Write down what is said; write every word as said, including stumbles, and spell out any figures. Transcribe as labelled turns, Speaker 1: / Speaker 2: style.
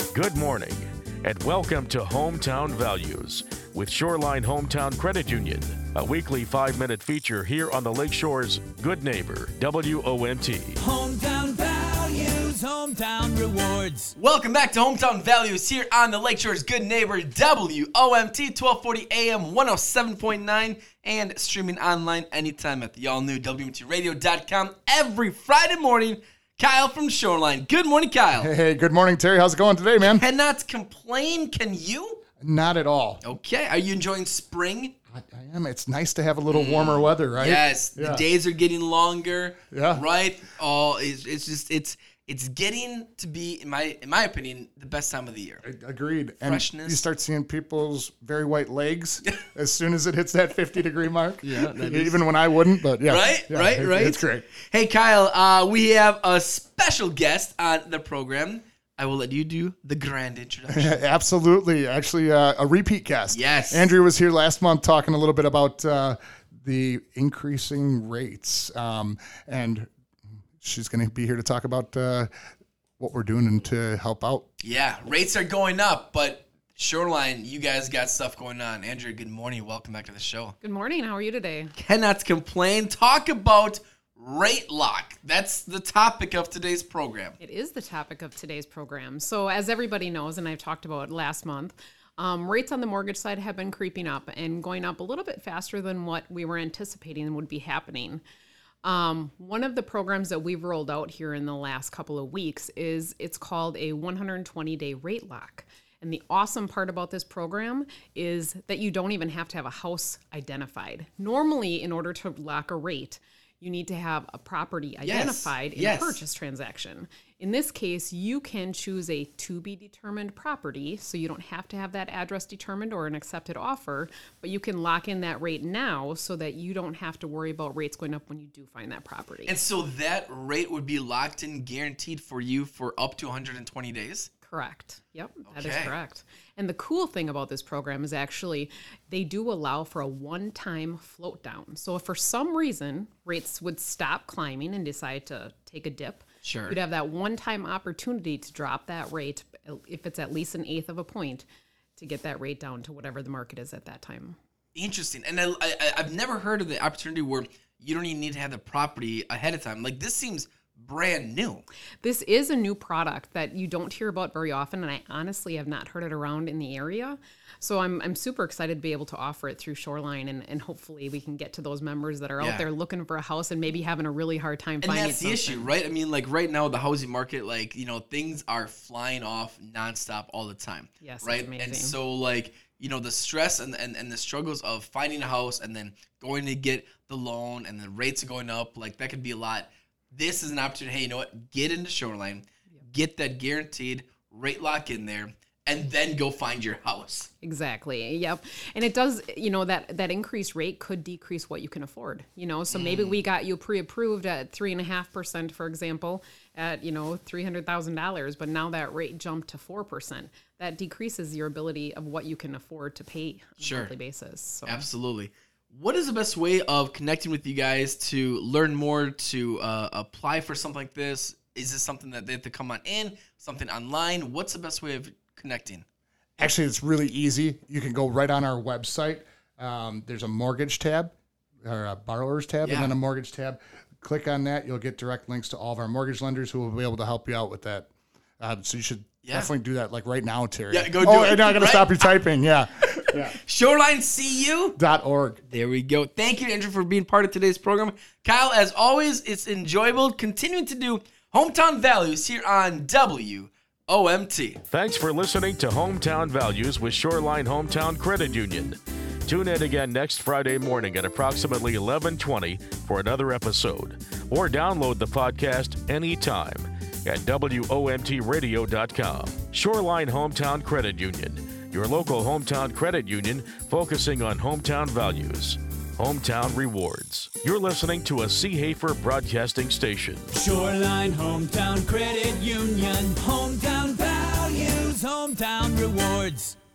Speaker 1: Good morning, and welcome to Hometown Values with Shoreline Hometown Credit Union, a weekly five-minute feature here on the Lakeshore's Good Neighbor, W O M T.
Speaker 2: Hometown Values, Hometown Rewards.
Speaker 3: Welcome back to Hometown Values here on the Lakeshore's Good Neighbor, W O M T, twelve forty A M, one oh seven point nine, and streaming online anytime at the all-new W O M T radio dot com every Friday morning. Kyle from Shoreline. Good morning, Kyle.
Speaker 4: Hey, good morning, Terry. How's it going today, man?
Speaker 3: Cannot complain, can you?
Speaker 4: Not at all.
Speaker 3: Okay, are you enjoying spring?
Speaker 4: I, I am. It's nice to have a little warmer weather, right?
Speaker 3: Yes,
Speaker 4: Yeah.
Speaker 3: the days are getting longer.
Speaker 4: Yeah.
Speaker 3: Right? Oh, it's, it's just, it's it's getting to be, in my in my opinion, the best time of the year.
Speaker 4: Agreed. And
Speaker 3: Freshness.
Speaker 4: you start seeing people's very white legs as soon as it hits that fifty degree mark.
Speaker 3: Yeah, that is-
Speaker 4: Even when I wouldn't, but yeah.
Speaker 3: Right,
Speaker 4: Yeah,
Speaker 3: right,
Speaker 4: it-
Speaker 3: right.
Speaker 4: It's great.
Speaker 3: Hey, Kyle, uh, we have a special guest on the program. I will let you do the grand introduction.
Speaker 4: Absolutely. Actually, uh, a repeat guest.
Speaker 3: Yes.
Speaker 4: Andrea was here last month talking a little bit about uh, the increasing rates. Um, and she's going to be here to talk about uh, what we're doing to help out.
Speaker 3: Yeah, rates are going up, but Shoreline, you guys got stuff going on. Andrea, good morning. Welcome back to the show.
Speaker 5: Good morning. How are you today?
Speaker 3: Cannot complain. Talk about rate lock. That's the topic of today's program.
Speaker 5: It is the topic of today's program. So as everybody knows, and I've talked about last month, um, rates on the mortgage side have been creeping up and going up a little bit faster than what we were anticipating would be happening. Um, one of the programs that we've rolled out here in the last couple of weeks is it's called a one hundred twenty day rate lock. And the awesome part about this program is that you don't even have to have a house identified. Normally, in order to lock a rate, you need to have a property identified in
Speaker 3: yes.
Speaker 5: a purchase transaction. In this case, you can choose a to-be-determined property, so you don't have to have that address determined or an accepted offer, but you can lock in that rate now so that you don't have to worry about rates going up when you do find that property.
Speaker 3: And so that rate would be locked in, guaranteed for you for up to one hundred twenty days?
Speaker 5: Correct. Yep, that is
Speaker 3: Okay.
Speaker 5: correct. And the cool thing about this program is actually they do allow for a one-time float down. So if for some reason rates would stop climbing and decide to take a dip,
Speaker 3: Sure.
Speaker 5: you'd have that one-time opportunity to drop that rate, if it's at least an eighth of a point, to get that rate down to whatever the market is at that time.
Speaker 3: Interesting. And I, I, I've never heard of the opportunity where you don't even need to have the property ahead of time. Like, this seems brand new.
Speaker 5: This is a new product that you don't hear about very often, and I honestly have not heard it around in the area. So I'm I'm super excited to be able to offer it through Shoreline, and, and hopefully we can get to those members that are
Speaker 3: Yeah.
Speaker 5: out there looking for a house and maybe having a really hard time
Speaker 3: And
Speaker 5: finding
Speaker 3: that's the
Speaker 5: something.
Speaker 3: issue, right? I mean, like right now, the housing market, like, you know, things are flying off nonstop all the time.
Speaker 5: Yes, it's
Speaker 3: right?
Speaker 5: amazing.
Speaker 3: And so, like, you know, the stress and, and, and the struggles of finding a house and then going to get the loan and the rates are going up, like, that could be a lot. This is an opportunity. Hey, you know what? Get into Shoreline, get that guaranteed rate lock in there, and then go find your house.
Speaker 5: Exactly. Yep. And it does, you know, that that increased rate could decrease what you can afford, you know, so maybe we got you pre-approved at three and a half percent, for example, at, you know, three hundred thousand dollars, but now that rate jumped to four percent. That decreases your ability of what you can afford to pay on
Speaker 3: Sure.
Speaker 5: a monthly basis. So.
Speaker 3: Absolutely. What is the best way of connecting with you guys to learn more, to uh, apply for something like this? Is this something that they have to come on in, something online? What's the best way of connecting?
Speaker 4: Actually, it's really easy. You can go right on our website. Um, there's a mortgage tab or a borrowers tab
Speaker 3: Yeah.
Speaker 4: and then a mortgage tab. Click on that. You'll get direct links to all of our mortgage lenders who will be able to help you out with that. Uh, so you should
Speaker 3: Yeah.
Speaker 4: definitely do that like right now, Terry.
Speaker 3: Yeah, go do
Speaker 4: oh,
Speaker 3: it,
Speaker 4: and I'm going
Speaker 3: right?
Speaker 4: to stop you typing. Yeah. yeah.
Speaker 3: Shoreline C U.
Speaker 4: Dot org.
Speaker 3: There we go. Thank you, Andrew, for being part of today's program. Kyle, as always, it's enjoyable continuing to do Hometown Values here on W O M T.
Speaker 1: Thanks for listening to Hometown Values with Shoreline Hometown Credit Union. Tune in again next Friday morning at approximately eleven twenty for another episode, or download the podcast anytime at W O M T radio dot com. Shoreline Hometown Credit Union, your local hometown credit union focusing on hometown values, hometown rewards. You're listening to a C. Hafer broadcasting station.
Speaker 2: Shoreline Hometown Credit Union. Hometown Values, Hometown Rewards.